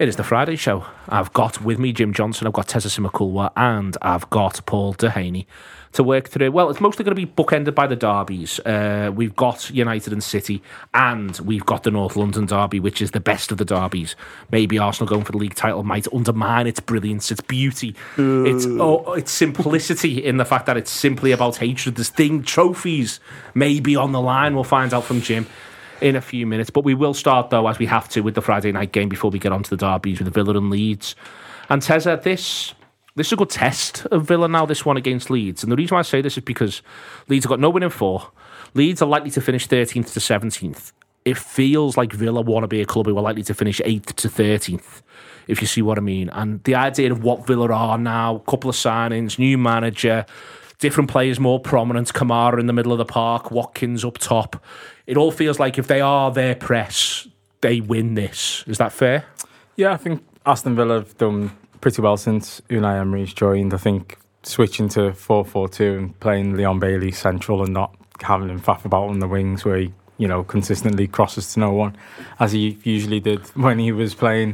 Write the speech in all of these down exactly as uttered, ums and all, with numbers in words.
It is the Friday show. I've got with me Jim Johnson, I've got Tessa Simakulwa, and I've got Paul Dehaney to work through. Well, it's mostly going to be bookended by the derbies. Uh, we've got United and City, and we've got the North London derby, which is the best of the derbies. Maybe Arsenal going for the league title might undermine its brilliance, its beauty, uh. its oh, its simplicity in the fact that it's simply about hatred. This thing, trophies may be on the line. We'll find out from Jim in a few minutes, but we will start though, as we have to, with the Friday night game before we get on to the derbies with Villa and Leeds. And Tessa, this this is a good test of Villa now, this one against Leeds. And the reason why I say this is because Leeds have got no win in four. Leeds are likely to finish thirteenth to seventeenth. It feels like Villa want to be a club who are likely to finish eighth to thirteenth, if you see what I mean. And the idea of what Villa are now, couple of signings, new manager, different players more prominent, Kamara in the middle of the park, Watkins up top. It all feels like if they are their press, they win this. Is that fair? Yeah, I think Aston Villa have done pretty well since Unai Emery's joined. I think switching to four four two and playing Leon Bailey central and not having him faff about on the wings where he, you know, consistently crosses to no one, as he usually did when he was playing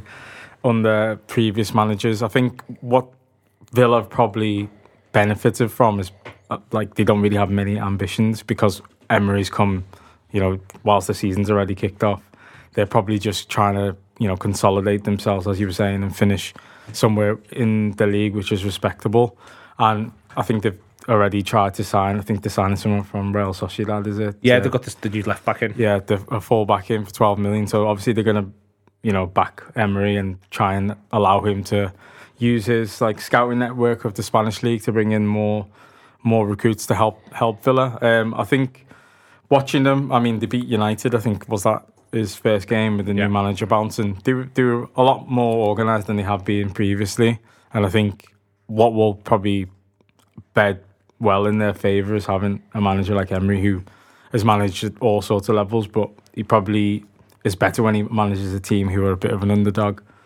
under previous managers. I think what Villa have probably benefited from is uh, like they don't really have many ambitions because Emery's come, you know, whilst the season's already kicked off. They're probably just trying to, you know, consolidate themselves, as you were saying, and finish somewhere in the league which is respectable. And I think they've already tried to sign. I think they're signing someone from Real Sociedad, is it? Yeah, uh, they've got this, the new left back in. Yeah, the, a full back in for twelve million. So obviously they're going to, you know, back Emery and try and allow him to use his like scouting network of the Spanish league to bring in more more recruits to help help Villa. Um, I think watching them, I mean, they beat United. I think was that his first game with the yeah. new manager bouncing. They were, they were a lot more organised than they have been previously, and I think what will probably bed well in their favour is having a manager like Emery who has managed at all sorts of levels, but he probably is better when he manages a team who are a bit of an underdog.